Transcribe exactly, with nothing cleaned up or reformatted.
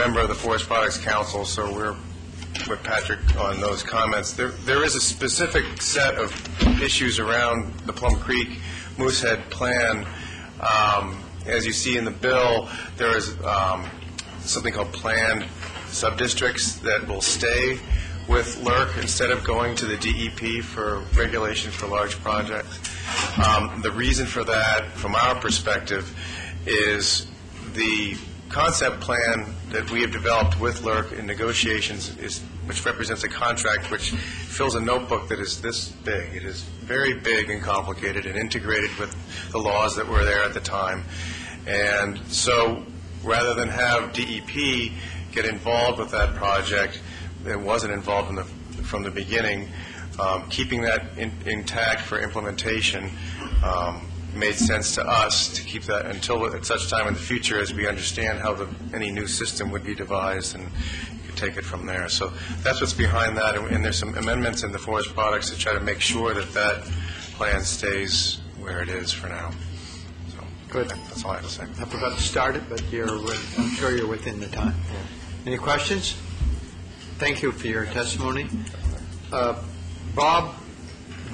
member of the Forest Products Council, so we're with Patrick on those comments. There, there is a specific set of issues around the Plum Creek Moosehead plan. Um, as you see in the bill, there is um, something called planned subdistricts that will stay with L R C instead of going to the D E P for regulation for large projects. Um, the reason for that, from our perspective, is the concept plan that we have developed with L R C in negotiations, is, which represents a contract which fills a notebook that is this big. It is very big and complicated and integrated with the laws that were there at the time. And so rather than have D E P get involved with that project, it wasn't involved in the, from the beginning, um, keeping that in, intact for implementation um, made sense to us to keep that until at such time in the future as we understand how the, any new system would be devised, and you could take it from there. So that's what's behind that, and, and there's some amendments in the forest products to try to make sure that that plan stays where it is for now. So good. That's all I have to say. I forgot to start it, but you're, I'm sure you're within the time. Yeah. Any questions? Thank you for your testimony. Uh, Bob